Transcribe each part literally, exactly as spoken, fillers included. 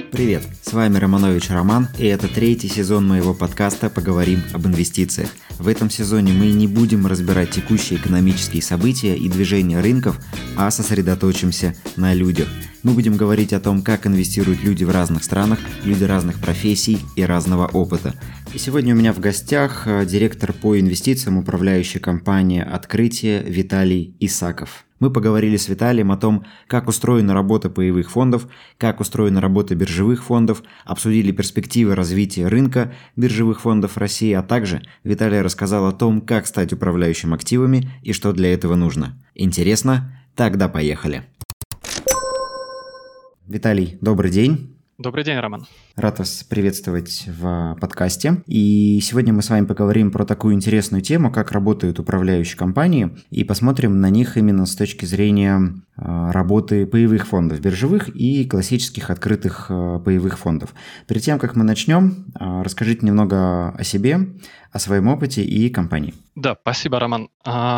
Привет, с вами Романович Роман, и это третий сезон моего подкаста «Поговорим об инвестициях». В этом сезоне мы не будем разбирать текущие экономические события и движения рынков, а сосредоточимся на людях. Мы будем говорить о том, как инвестируют люди в разных странах, люди разных профессий и разного опыта. И сегодня у меня в гостях директор по инвестициям управляющей компании «Открытие» Виталий Исаков. Мы поговорили с Виталием о том, как устроена работа паевых фондов, как устроена работа биржевых фондов, обсудили перспективы развития рынка биржевых фондов России, а также Виталий рассказал о том, как стать управляющим активами и что для этого нужно. Интересно? Тогда поехали. Виталий, добрый день. Добрый день, Роман. Рад вас приветствовать в подкасте. И сегодня мы с вами поговорим про такую интересную тему, как работают управляющие компании, и посмотрим на них именно с точки зрения работы паевых фондов, биржевых и классических открытых паевых фондов. Перед тем, как мы начнем, расскажите немного о себе, о своем опыте и компании. Да, спасибо, Роман.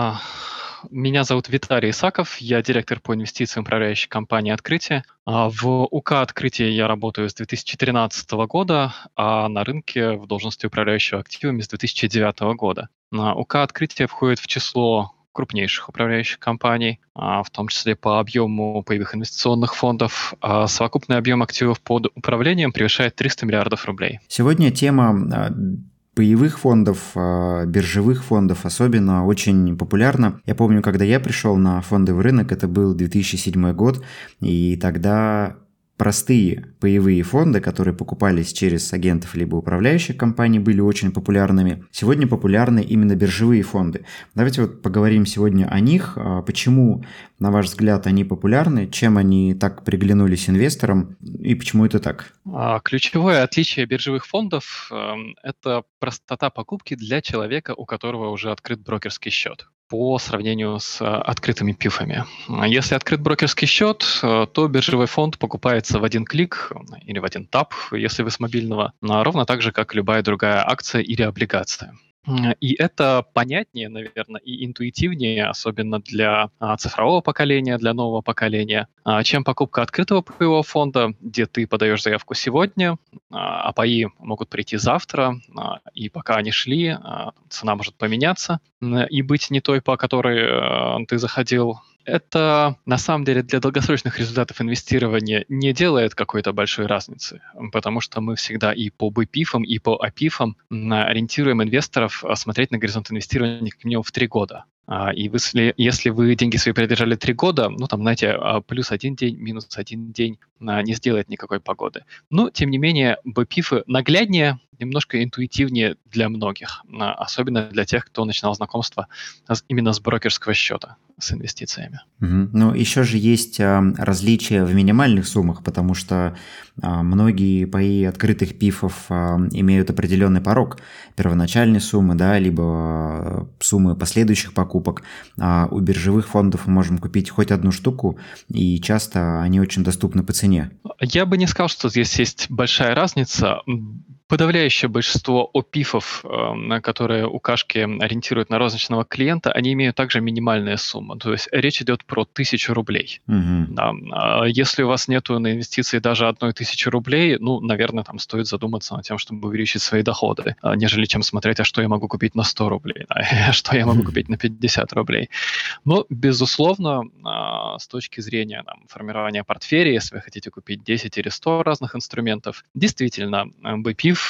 Меня зовут Виталий Исаков, я директор по инвестициям управляющей компании «Открытие». В УК «Открытие» я работаю с две тысячи тринадцатого года, а на рынке в должности управляющего активами с две тысячи девятого года. УК «Открытие» входит в число крупнейших управляющих компаний, в том числе по объему паевых инвестиционных фондов. Совокупный объем активов под управлением превышает триста миллиардов рублей. Сегодня тема паевых фондов, биржевых фондов особенно очень популярна. Я помню, когда я пришел на фондовый рынок, это был две тысячи седьмой год, и тогда простые паевые фонды, которые покупались через агентов либо управляющих компаний, были очень популярными. Сегодня популярны именно биржевые фонды. Давайте вот поговорим сегодня о них. Почему, на ваш взгляд, они популярны, чем они так приглянулись инвесторам и почему это так? Ключевое отличие биржевых фондов – это простота покупки для человека, у которого уже открыт брокерский счет, по сравнению с открытыми пифами. Если открыт брокерский счет, то биржевой фонд покупается в один клик или в один тап, если вы с мобильного, ровно так же, как любая другая акция или облигация. И это понятнее, наверное, и интуитивнее, особенно для а, цифрового поколения, для нового поколения, а, чем покупка открытого паевого фонда, где ты подаешь заявку сегодня, а, а паи могут прийти завтра, а, и пока они шли, а, цена может поменяться и быть не той, по которой а, ты заходил. Это, на самом деле, для долгосрочных результатов инвестирования не делает какой-то большой разницы, потому что мы всегда и по БПИФам, и по АПИФам ориентируем инвесторов смотреть на горизонт инвестирования как минимум в три года. И если, если вы деньги свои продержали три года, ну там, знаете, плюс один день, минус один день не сделает никакой погоды. Но, тем не менее, БПИФы нагляднее, немножко интуитивнее для многих, особенно для тех, кто начинал знакомство именно с брокерского счета, с инвестициями. Угу. Ну, еще же есть а, различия в минимальных суммах, потому что а, многие паи открытых пифов а, имеют определенный порог первоначальной суммы, да, либо а, суммы последующих покупок. А у биржевых фондов мы можем купить хоть одну штуку, и часто они очень доступны по цене. Я бы не сказал, что здесь есть большая разница. Подавляющее большинство ОПИФов, которые УКшки ориентируют на розничного клиента, они имеют также минимальные суммы. То есть речь идет про тысячу рублей. Угу. Да. Если у вас нету на инвестиции даже одной тысячи рублей, ну, наверное, там стоит задуматься над тем, чтобы увеличить свои доходы, нежели чем смотреть, а что я могу купить на сто рублей, а что я могу купить на пятьдесят рублей. Но, безусловно, с точки зрения там, формирования портфеля, если вы хотите купить десять или сто разных инструментов, действительно, БПИФ,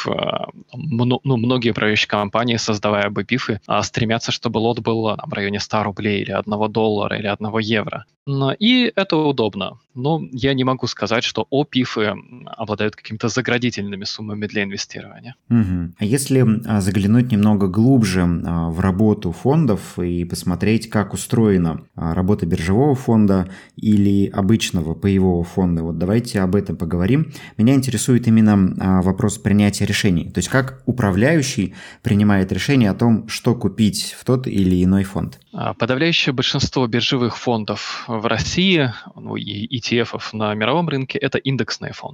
ну, многие управляющие компании, создавая БПИФы, стремятся, чтобы лот был там, в районе ста рублей или одного доллара или одного евро. И это удобно. Но я не могу сказать, что ОПИФы обладают какими-то заградительными суммами для инвестирования. Угу. А если заглянуть немного глубже в работу фондов и посмотреть, как устроена работа биржевого фонда или обычного паевого фонда, вот давайте об этом поговорим. Меня интересует именно вопрос принятия решений. То есть как управляющий принимает решение о том, что купить в тот или иной фонд. Подавляющее большинство биржевых фондов в России, ну и и ти эф-ов на мировом рынке, это индексные фонды.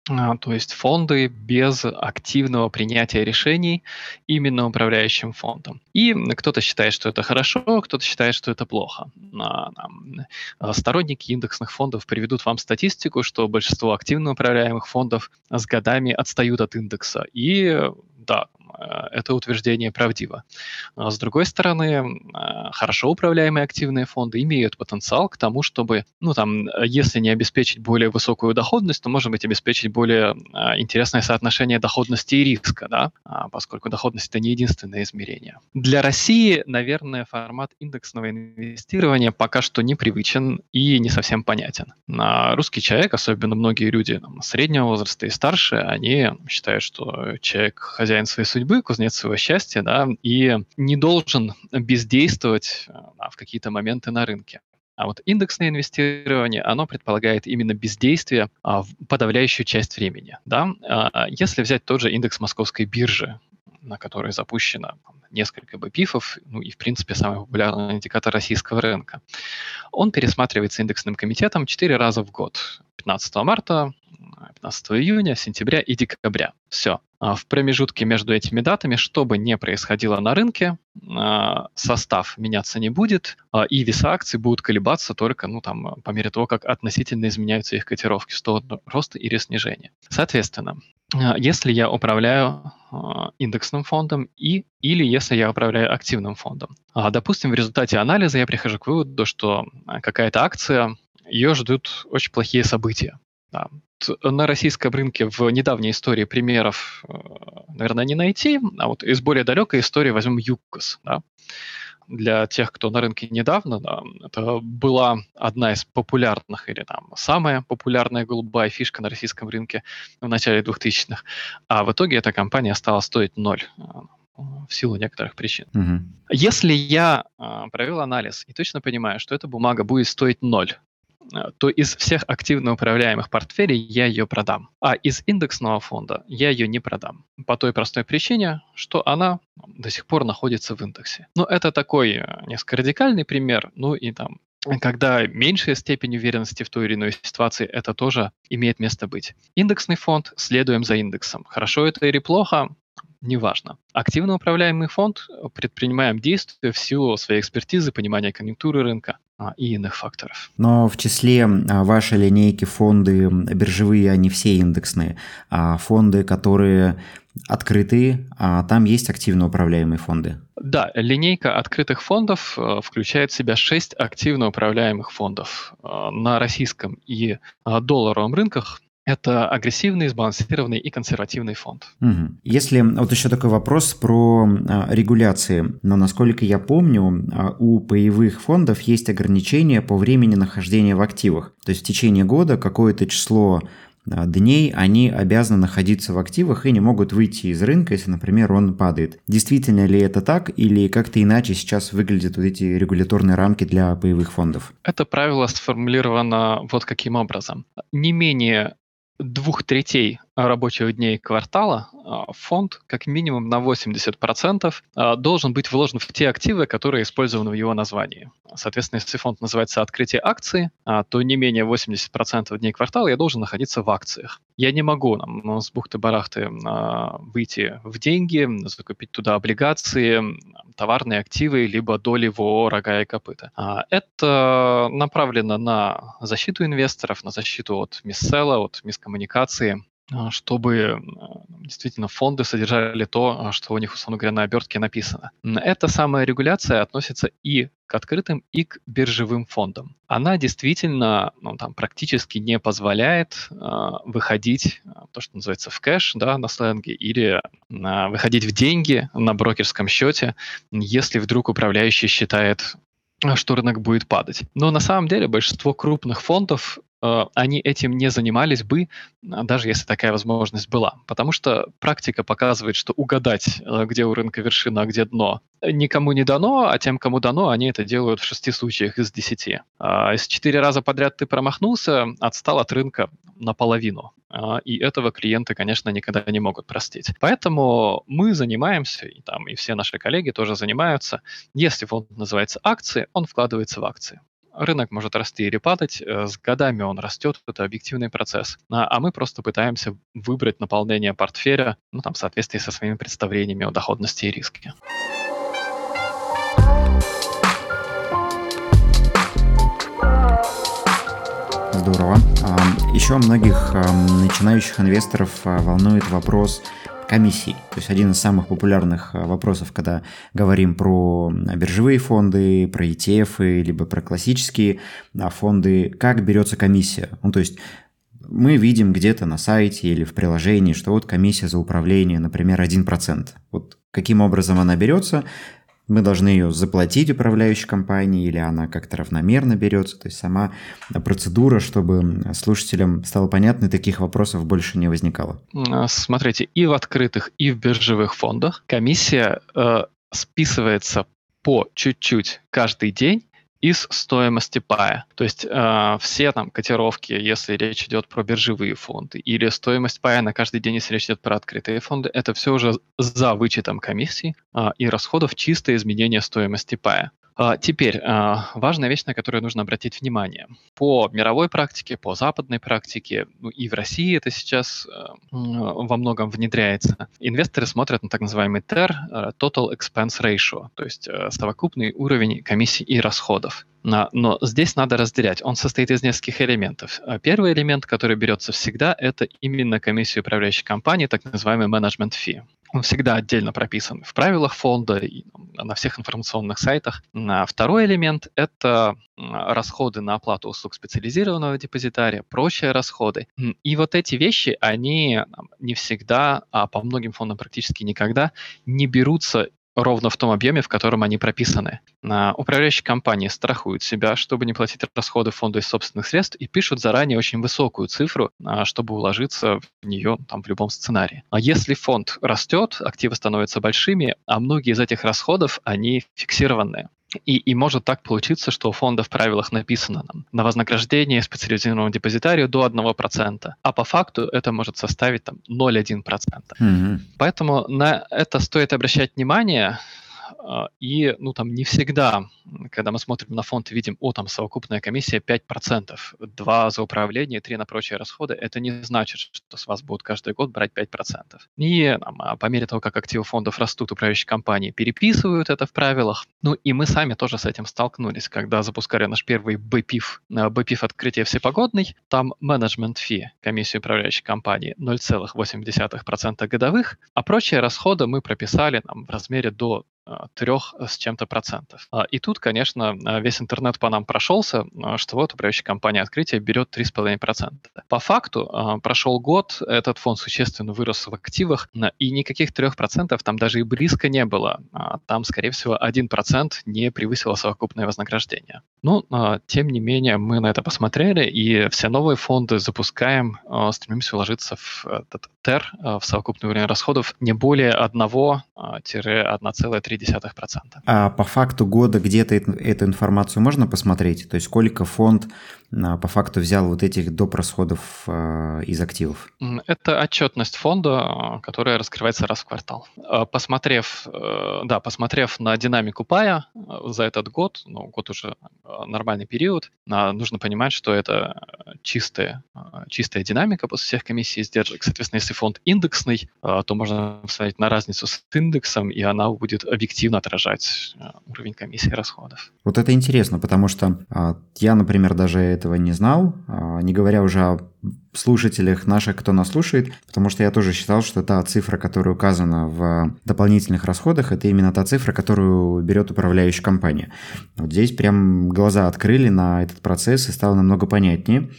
А, То есть фонды без активного принятия решений именно управляющим фондом. И кто-то считает, что это хорошо, кто-то считает, что это плохо. А, там, а, Сторонники индексных фондов приведут вам статистику, что большинство активно управляемых фондов с годами отстают от индекса. И э, да, э, это утверждение правдиво. А С другой стороны, а, хорошо управляемые активные фонды имеют потенциал к тому, чтобы, ну там, э, если не обеспечить более высокую доходность, то, может быть, обеспечить более а, интересное соотношение доходности и риска, да, а, поскольку доходность – это не единственное измерение. Для России, наверное, формат индексного инвестирования пока что непривычен и не совсем понятен. А русский человек, особенно многие люди там, среднего возраста и старше, они считают, что человек хозяин своей судьбы, кузнец своего счастья, да, и не должен бездействовать а, в какие-то моменты на рынке. А вот индексное инвестирование, оно предполагает именно бездействие а, в подавляющую часть времени. Да? А, Если взять тот же индекс московской биржи, на который запущено там, несколько би пи эфов, ну и, в принципе, самый популярный индикатор российского рынка, он пересматривается индексным комитетом четыре раза в год. пятнадцатого марта, пятнадцатого июня, сентября и декабря. Все. А В промежутке между этими датами, что бы ни происходило на рынке, а, состав меняться не будет, а, и веса акций будут колебаться только ну, там, по мере того, как относительно изменяются их котировки в сторону роста или снижения. Соответственно, а, если я управляю а, индексным фондом и, или если я управляю активным фондом, а, допустим, в результате анализа я прихожу к выводу, что а, какая-то акция, ее ждут очень плохие события. Да. Т- На российском рынке в недавней истории примеров, э, наверное, не найти, а вот из более далекой истории возьмем ЮКОС. Да. Для тех, кто на рынке недавно, да, это была одна из популярных или там самая популярная голубая фишка на российском рынке в начале двухтысячных, а в итоге эта компания стала стоить ноль э, в силу некоторых причин. Мгм. Если я а, провел анализ и точно понимаю, что эта бумага будет стоить ноль, а, то из всех активно управляемых портфелей я ее продам. А из индексного фонда я ее не продам. По той простой причине, что она до сих пор находится в индексе. Но это такой э, несколько радикальный пример. Ну и там, когда меньшая степень уверенности в той или иной ситуации, это тоже имеет место быть. Индексный фонд, следуем за индексом. Хорошо это или плохо, неважно. Активно управляемый фонд э, предпринимаем действия в силу своей экспертизы, понимания конъюнктуры рынка а, и иных факторов. Но в числе а, вашей линейки фонды м, биржевые, они все индексные, а фонды, которые открытые, а там есть активно управляемые фонды. Да, линейка открытых фондов э, включает в себя шесть активно управляемых фондов. Э, на российском и э, долларовом рынках это агрессивный, сбалансированный и консервативный фонд. Мгм. Если вот еще такой вопрос про а, регуляции. Но насколько я помню, а, у паевых фондов есть ограничения по времени нахождения в активах. То есть в течение года какое-то число а, дней они обязаны находиться в активах и не могут выйти из рынка, если, например, он падает. Действительно ли это так или как-то иначе сейчас выглядят вот эти регуляторные рамки для паевых фондов? Это правило сформулировано вот каким образом. Не менее двух третей рабочих дней квартала а, фонд как минимум на восемьдесят процентов а, должен быть вложен в те активы, которые использованы в его названии. Соответственно, если фонд называется «Открытие акций», а, то не менее восемьдесят процентов дней квартала я должен находиться в акциях. Я не могу там, с бухты-барахты а, выйти в деньги, закупить туда облигации, товарные активы, либо доли в ООО «Рога и копыта». А, Это направлено на защиту инвесторов, на защиту от миссела, от мискоммуникации, а, чтобы а, действительно фонды содержали то, а, что у них, условно говоря, на обертке написано. М, Эта самая регуляция относится и к открытым, и к биржевым фондам. Она действительно ну, там, практически не позволяет а, выходить, а, то, что называется, в кэш, да, на сленге, или а, выходить в деньги на брокерском счете, если вдруг управляющий считает, а, что рынок будет падать. Но на самом деле большинство крупных фондов э, они этим не занимались бы, а, даже если такая возможность была. Потому что практика показывает, что угадать, э, где у рынка вершина, а где дно, никому не дано, а тем, кому дано, они это делают в шести случаях из десяти. А Если четыре раза подряд ты промахнулся, отстал от рынка наполовину. А, И этого клиенты, конечно, никогда не могут простить. Поэтому мы занимаемся, и, там, и все наши коллеги тоже занимаются. Если фонд называется акции, он вкладывается в акции. рынок может расти или падать, с годами он растет, это объективный процесс. А мы просто пытаемся выбрать наполнение портфеля, ну, там, в соответствии со своими представлениями о доходности и риске. Здорово. Еще многих начинающих инвесторов волнует вопрос комиссий. То есть один из самых популярных вопросов, когда говорим про биржевые фонды, про и ти эф, либо про классические фонды, как берется комиссия. Ну, то есть мы видим где-то на сайте или в приложении, что вот комиссия за управление, например, один процент. Вот каким образом она берется? Мы должны ее заплатить управляющей компании или она как-то равномерно берется. То есть сама процедура, чтобы слушателям стало понятно, и таких вопросов больше не возникало. Смотрите, и в открытых, и в биржевых фондах комиссия э, списывается по чуть-чуть каждый день из стоимости пая. То есть э, все там котировки, если речь идет про биржевые фонды, или стоимость пая на каждый день, если речь идет про открытые фонды, это все уже за вычетом комиссий э, и расходов чистое изменение стоимости пая. Uh, теперь, uh, важная вещь, на которую нужно обратить внимание. По мировой практике, по западной практике, ну и в России это сейчас uh, во многом внедряется, инвесторы смотрят на так называемый ти и ар, uh, Total Expense Ratio, то есть uh, совокупный уровень комиссий и расходов. Но, но здесь надо разделять. Он состоит из нескольких элементов. Первый элемент, который берется всегда, это именно комиссия управляющей компании, так называемый management fee. Он всегда отдельно прописан в правилах фонда и на всех информационных сайтах. А второй элемент – это расходы на оплату услуг специализированного депозитария, прочие расходы. И вот эти вещи, они не всегда, а по многим фондам практически никогда не берутся ровно в том объеме, в котором они прописаны. Управляющие компании страхуют себя, чтобы не платить расходы фонда из собственных средств, и пишут заранее очень высокую цифру, чтобы уложиться в нее там, в любом сценарии. А если фонд растет, активы становятся большими, а многие из этих расходов, они фиксированные. И, и может так получиться, что у фонда в правилах написано нам, на вознаграждение специализированного депозитарию до одного процента, а по факту это может составить там, ноль целых одна десятая процента. Mm-hmm. Поэтому на это стоит обращать внимание. И ну, там не всегда, когда мы смотрим на фонд и видим, о, там совокупная комиссия пять процентов, два за управление, три на прочие расходы, это не значит, что с вас будут каждый год брать пять процентов. И там, по мере того, как активы фондов растут, управляющие компании переписывают это в правилах. Ну и мы сами тоже с этим столкнулись, когда запускали наш первый би пи эф, би пи эф открытие всепогодный, там management fee, комиссия управляющей компании, ноль целых восемь десятых процента годовых, а прочие расходы мы прописали там, в размере до трех с чем-то процентов. И тут, конечно, весь интернет по нам прошелся, что вот управляющая компания открытия берет три целых пять десятых процента. По факту прошел год, этот фонд существенно вырос в активах, и никаких трех процентов там даже и близко не было. Там, скорее всего, один процент не превысило совокупное вознаграждение. Но, тем не менее, мы на это посмотрели, и все новые фонды запускаем, стремимся уложиться в этот ти и ар, в совокупный уровень расходов, не более один-одна целая три десятых процента. А по факту года где-то эту информацию можно посмотреть? То есть сколько фонд по факту взял вот этих доп. Расходов из активов? Это отчетность фонда, которая раскрывается раз в квартал. Посмотрев, да, посмотрев на динамику пая за этот год, ну, год уже нормальный период, нужно понимать, что это чистая, чистая динамика после всех комиссий и издержек. Соответственно, если фонд индексный, то можно посмотреть на разницу с индексом, и она будет объективно отражать уровень комиссии и расходов. Вот это интересно, потому что я, например, даже этого не знал, не говоря уже о слушателях наших, кто нас слушает, потому что я тоже считал, что та цифра, которая указана в дополнительных расходах, это именно та цифра, которую берет управляющая компания. Вот здесь прям глаза открыли на этот процесс и стало намного понятнее.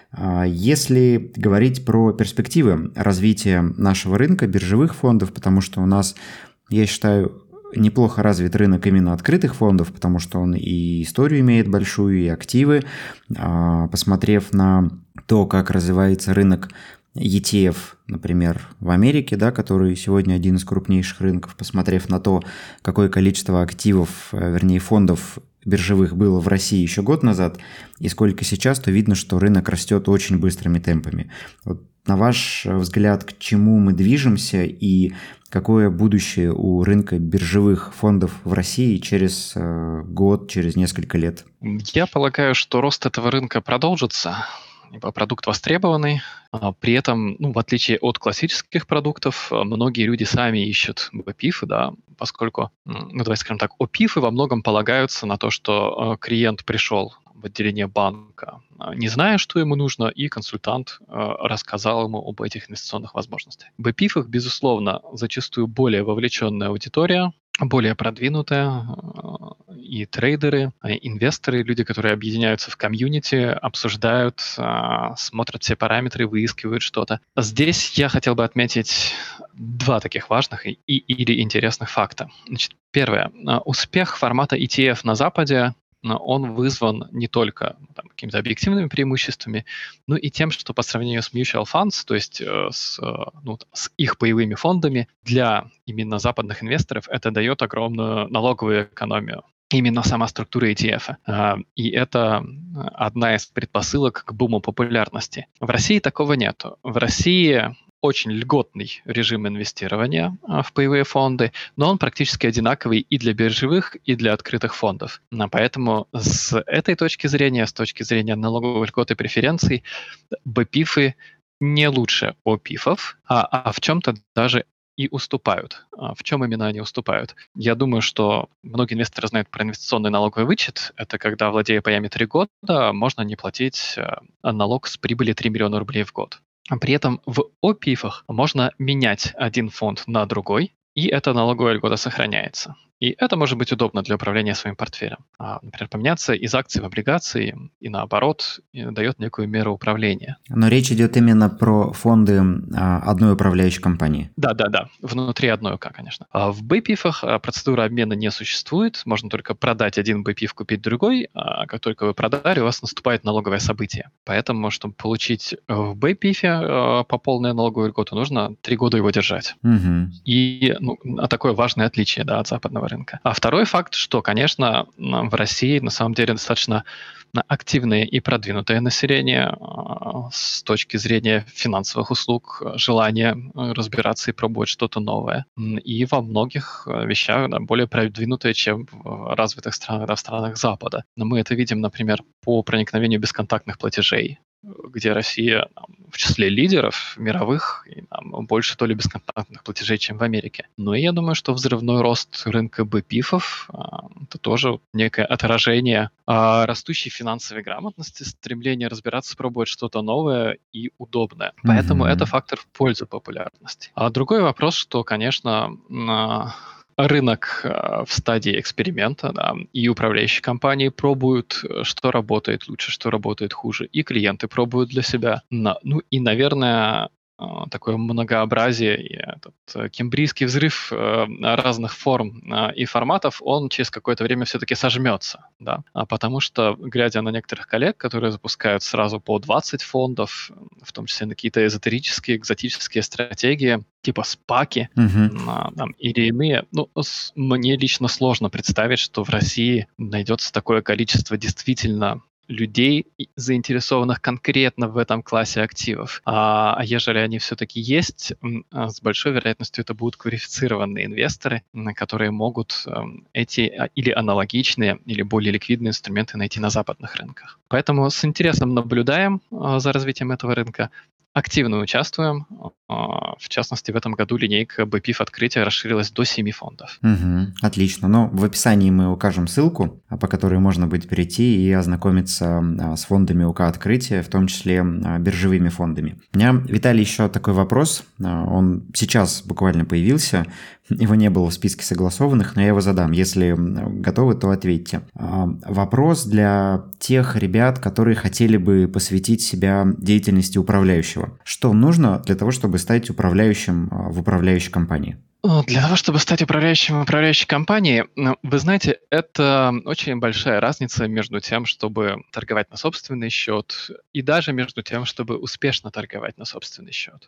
Если говорить про перспективы развития нашего рынка, биржевых фондов, потому что у нас, я считаю, неплохо развит рынок именно открытых фондов, потому что он и историю имеет большую, и активы. Посмотрев на то, как развивается рынок и ти эф, например, в Америке, да, который сегодня один из крупнейших рынков, посмотрев на то, какое количество активов, вернее фондов биржевых было в России еще год назад и сколько сейчас, то видно, что рынок растет очень быстрыми темпами. Вот на ваш взгляд, к чему мы движемся и какое будущее у рынка биржевых фондов в России через э, год, через несколько лет? Я полагаю, что рост этого рынка продолжится, ибо продукт востребованный. А при этом, ну, в отличие от классических продуктов, многие люди сами ищут бэ пи эф, да, поскольку, ну, давайте скажем так, о пи эф во многом полагаются на то, что клиент пришел в отделение банка, не зная, что ему нужно, и консультант э, рассказал ему об этих инвестиционных возможностях. В бэ пи эф, безусловно, зачастую более вовлеченная аудитория, более продвинутая, э, и трейдеры, и инвесторы, люди, которые объединяются в комьюнити, обсуждают, э, смотрят все параметры, выискивают что-то. Здесь я хотел бы отметить два таких важных и, и, или интересных факта. Значит, первое. Успех формата и ти эф на Западе, он вызван не только там, какими-то объективными преимуществами, но и тем, что по сравнению с mutual funds, то есть э, с, ну, с их паевыми фондами, для именно западных инвесторов это дает огромную налоговую экономию. Именно сама структура и ти эф. И это одна из предпосылок к буму популярности. В России такого нет. В России очень льготный режим инвестирования в паевые фонды, но он практически одинаковый и для биржевых, и для открытых фондов. Поэтому с этой точки зрения, с точки зрения налоговых льгот и преференций, бэ пи эфы не лучше о пи эфов, а, а в чем-то даже и уступают. В чем именно они уступают? Я думаю, что многие инвесторы знают про инвестиционный налоговый вычет. Это когда, владея паями три года, можно не платить налог с прибыли три миллиона рублей в год. При этом в о пи эфах можно менять один фонд на другой, и эта налоговая льгота сохраняется. И это может быть удобно для управления своим портфелем. А, например, поменяться из акций в облигации и наоборот и дает некую меру управления. Но речь идет именно про фонды а, одной управляющей компании. Да, да, да. Внутри одной ОК, конечно. А в бэ пи эфах процедуры обмена не существует. Можно только продать один бэ пи эф, купить другой. А как только вы продали, у вас наступает налоговое событие. Поэтому, чтобы получить в бэ пи эф по полной налоговой льготу, нужно три года его держать. Угу. И ну, такое важное отличие, да, от западного рынка. А второй факт, что, конечно, в России на самом деле достаточно активное и продвинутое население с точки зрения финансовых услуг, желания разбираться и пробовать что-то новое. И во многих вещах да, более продвинутое, чем в развитых странах, да, в странах Запада. Но мы это видим, например, по проникновению бесконтактных платежей, где Россия там, в числе лидеров мировых, и там, больше то ли бесконтактных платежей, чем в Америке. Но я думаю, что взрывной рост рынка бэ пи эфов а, это тоже некое отражение а, растущей финансовой грамотности, стремление разбираться, пробовать что-то новое и удобное. Поэтому mm-hmm. это фактор в пользу популярности. А другой вопрос, что, конечно, а, рынок в стадии эксперимента, да, и управляющие компании пробуют, что работает лучше, что работает хуже, и клиенты пробуют для себя. Ну и, наверное, такое многообразие и этот кембрийский взрыв разных форм и форматов, он через какое-то время все-таки сожмется, да, потому что, глядя на некоторых коллег, которые запускают сразу по двадцать фондов, в том числе на какие-то эзотерические, экзотические стратегии, типа спаки uh-huh. там, или иные, ну, с, мне лично сложно представить, что в России найдется такое количество действительно людей, заинтересованных конкретно в этом классе активов. А, а ежели они все-таки есть, с большой вероятностью это будут квалифицированные инвесторы, которые могут эти или аналогичные, или более ликвидные инструменты найти на западных рынках. Поэтому с интересом наблюдаем за развитием этого рынка. Активно участвуем. В частности, в этом году линейка бэ пи эф открытия расширилась до семи фондов. Угу, отлично. Но в описании мы укажем ссылку, по которой можно будет перейти и ознакомиться с фондами УК открытия, в том числе биржевыми фондами. У меня, Виталий, еще такой вопрос. Он сейчас буквально появился. Его не было в списке согласованных, но я его задам. Если готовы, то ответьте. Вопрос для тех ребят, которые хотели бы посвятить себя деятельности управляющего. Что нужно для того, чтобы стать управляющим в управляющей компании? Для того, чтобы стать управляющим в управляющей компании, вы знаете, это очень большая разница между тем, чтобы торговать на собственный счет, и даже между тем, чтобы успешно торговать на собственный счет.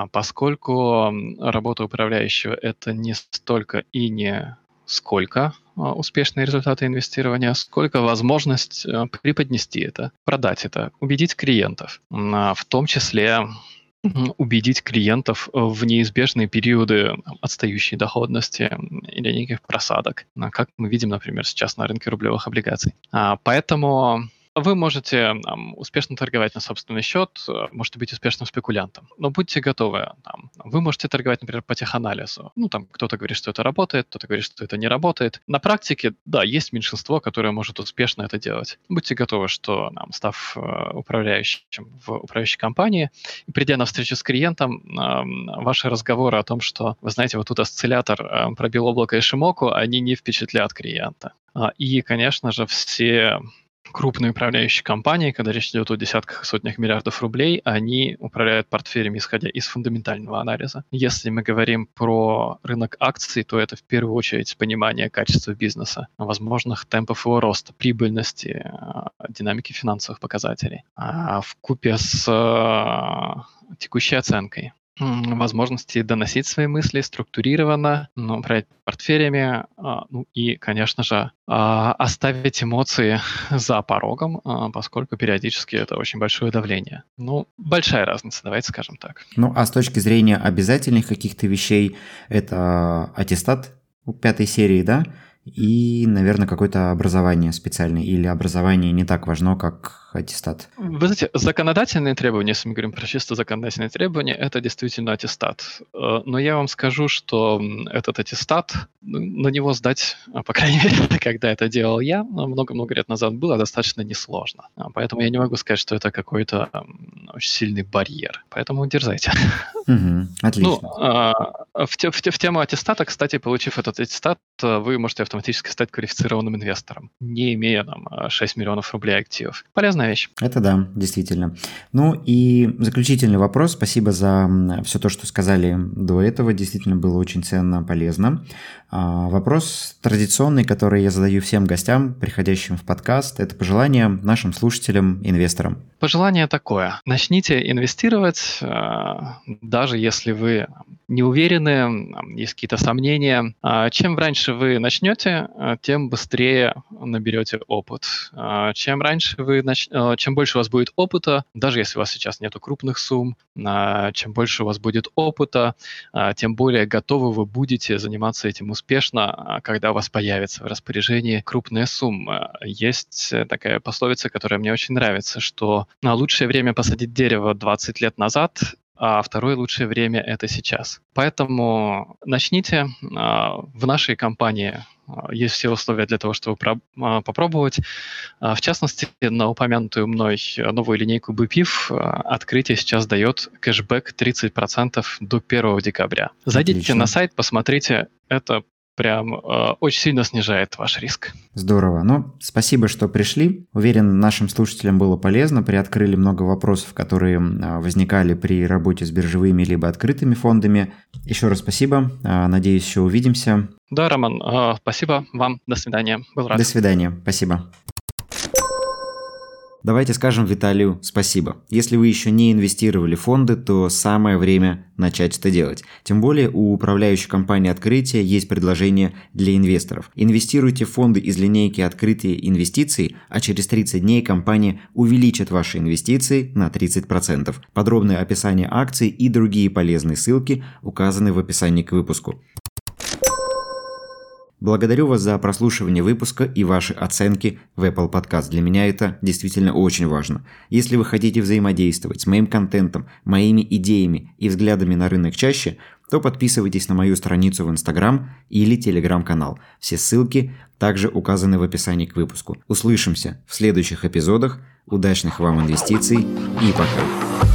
Поскольку работа управляющего – это не столько и не сколько успешные результаты инвестирования, сколько возможность преподнести это, продать это, убедить клиентов, в том числе убедить клиентов в неизбежные периоды отстающей доходности или неких просадок, как мы видим, например, сейчас на рынке рублевых облигаций. Поэтому вы можете там, успешно торговать на собственный счет, можете быть успешным спекулянтом, но будьте готовы. Там, вы можете торговать, например, по теханализу. Ну, там кто-то говорит, что это работает, кто-то говорит, что это не работает. На практике, да, есть меньшинство, которое может успешно это делать. Будьте готовы, что, там, став управляющим в управляющей компании, и придя на встречу с клиентом, ваши разговоры о том, что, вы знаете, вот тут осциллятор пробил облако Ишимоку, они не впечатлят клиента. И, конечно же, все крупные управляющие компании, когда речь идет о десятках и сотнях миллиардов рублей, они управляют портфелями, исходя из фундаментального анализа. Если мы говорим про рынок акций, то это в первую очередь понимание качества бизнеса, возможных темпов его роста, прибыльности, динамики финансовых показателей, а вкупе с текущей оценкой возможности доносить свои мысли структурированно, ну, управлять портфелями, ну и, конечно же, оставить эмоции за порогом, поскольку периодически это очень большое давление. Ну, большая разница, давайте скажем так. Ну, а с точки зрения обязательных каких-то вещей, это аттестат у пятой серии, да? И, наверное, какое-то образование специальное. Или образование не так важно, как аттестат? Вы знаете, законодательные требования, если мы говорим про чисто законодательные требования, это действительно аттестат. Но я вам скажу, что этот аттестат, на него сдать, по крайней мере, когда это делал я, много-много лет назад, было достаточно несложно. Поэтому я не могу сказать, что это какой-то очень сильный барьер. Поэтому дерзайте. Угу, отлично. Ну, в, в, в тему аттестата, кстати, получив этот аттестат, вы можете автоматически стать квалифицированным инвестором, не имея там, шесть миллионов рублей активов. Полезная вещь. Это да, действительно. Ну и заключительный вопрос. Спасибо за все то, что сказали до этого. Действительно было очень ценно, полезно. А, вопрос традиционный, который я задаю всем гостям, приходящим в подкаст. Это пожелание нашим слушателям, инвесторам. Пожелание такое. Начните инвестировать, даже если вы не уверены, есть какие-то сомнения. Чем раньше вы начнете, тем быстрее наберете опыт. Чем раньше вы нач... чем больше у вас будет опыта, даже если у вас сейчас нету крупных сумм, чем больше у вас будет опыта, тем более готовы вы будете заниматься этим успешно, когда у вас появится в распоряжении крупная сумма. Есть такая пословица, которая мне очень нравится, что лучшее время посадить дерево двадцать лет назад, а второе лучшее время – это сейчас. Поэтому начните. В нашей компании есть все условия для того, чтобы попробовать. В частности, на упомянутую мной новую линейку би пи эф открытие сейчас дает кэшбэк тридцать процентов до первого декабря. Зайдите Отлично. На сайт, посмотрите. Это прям э, очень сильно снижает ваш риск. Здорово. Ну, спасибо, что пришли. Уверен, нашим слушателям было полезно. Приоткрыли много вопросов, которые возникали при работе с биржевыми либо открытыми фондами. Еще раз спасибо. Надеюсь, еще увидимся. Да, Роман, э, спасибо вам. До свидания. Был рад. До свидания. Спасибо. Давайте скажем Виталию спасибо. Если вы еще не инвестировали в фонды, то самое время начать это делать. Тем более у управляющей компании «Открытие» есть предложение для инвесторов. Инвестируйте в фонды из линейки «Открытие инвестиций», а через тридцать дней компания увеличит ваши инвестиции на тридцать процентов. Подробное описание акций и другие полезные ссылки указаны в описании к выпуску. Благодарю вас за прослушивание выпуска и ваши оценки в Apple Podcast. Для меня это действительно очень важно. Если вы хотите взаимодействовать с моим контентом, моими идеями и взглядами на рынок чаще, то подписывайтесь на мою страницу в Instagram или Telegram-канал. Все ссылки также указаны в описании к выпуску. Услышимся в следующих эпизодах. Удачных вам инвестиций и пока!